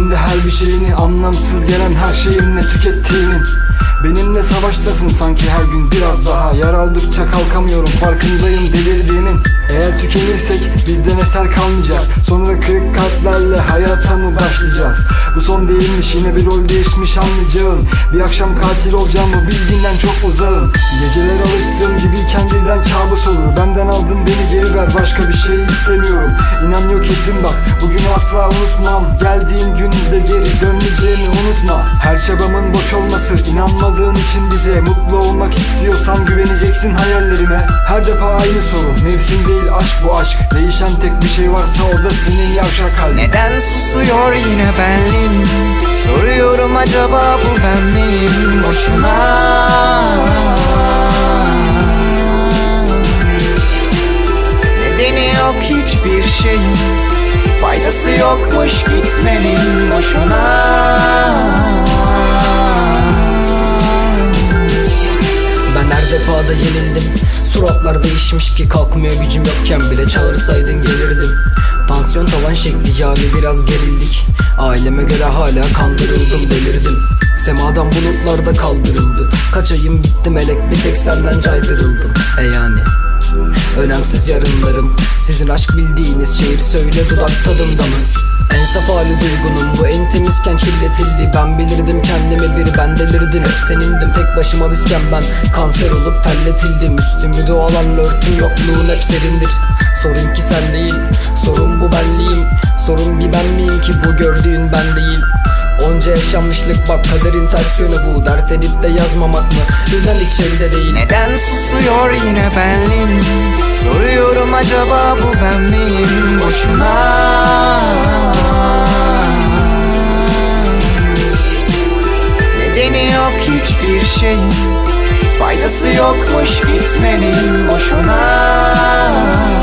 içinde her bir şeyini, anlamsız gelen her şeyinle tükettiğinin. Benimle savaştasın sanki her gün biraz daha. Yer aldıkça kalkamıyorum, farkındayım delirdiğimin. Eğer tükenirsek bizden eser kalmayacak. Sonra kırık kalplerle hayata mı başlayacağız? Bu son değilmiş, yine bir rol değişmiş anlayacağım. Bir akşam katil olacağımı bildiğinden çok uzağım. Geceler alıştığım gibiyken birden kabus olur. Benden aldın, beni geri ver, başka bir şey istemiyorum. İnan yok ettim bak, bugünü asla unutmam. Geldiğin günde geri dönmeyeceğimi unutma. Her çabamın boş olması, inanmadığın için bize. Mutlu olmak istiyorsan güveneceksin hayallerime. Her defa aynı soru, mevsim değil aşk bu aşk. Değişen tek bir şey varsa o da senin yavşak kalbin. Neden susuyor yine benliğim? Soruyorum acaba bu ben miyim? Boşuna nedeni yok hiçbir şeyin, faydası yokmuş gitmenin boşuna. Ben her defada yenildim. Suratlar değişmiş ki kalkmıyor gücüm yokken bile çağırsaydın gelirdim. Tansiyon tavan şekli yani biraz gerildik. Aileme göre hala kandırıldım, delirdim. Semadan bulutlarda kaldırıldı. Kaç ayım bitti melek, bir tek senden caydırıldım. Yani önemsiz yarınlarım. Sizin aşk bildiğiniz şehir, söyle dudak tadımda mı? En saf hali duygunun bu, en temizken kirletildi. Ben bilirdim kendimi, bir ben delirdim. Hep senindim, tek başıma bizken ben kanser olup terletildim. Üstümü dualarla örtüm, yokluğun hep serindir. Sorun ki sen değil, sorun bu benliğim. Sorun bir ben miyim ki bu gördüğün ben değil. Onca yaşanmışlık bak, kaderin ters yönü bu. Dert edip de yazmamak mı? Güzellik şeyde değil. Neden susuyor yine benliğim? Soruyorum acaba bu ben miyim? Boşuna nedeni yok hiçbir şeyin, faydası yokmuş gitmenin boşuna.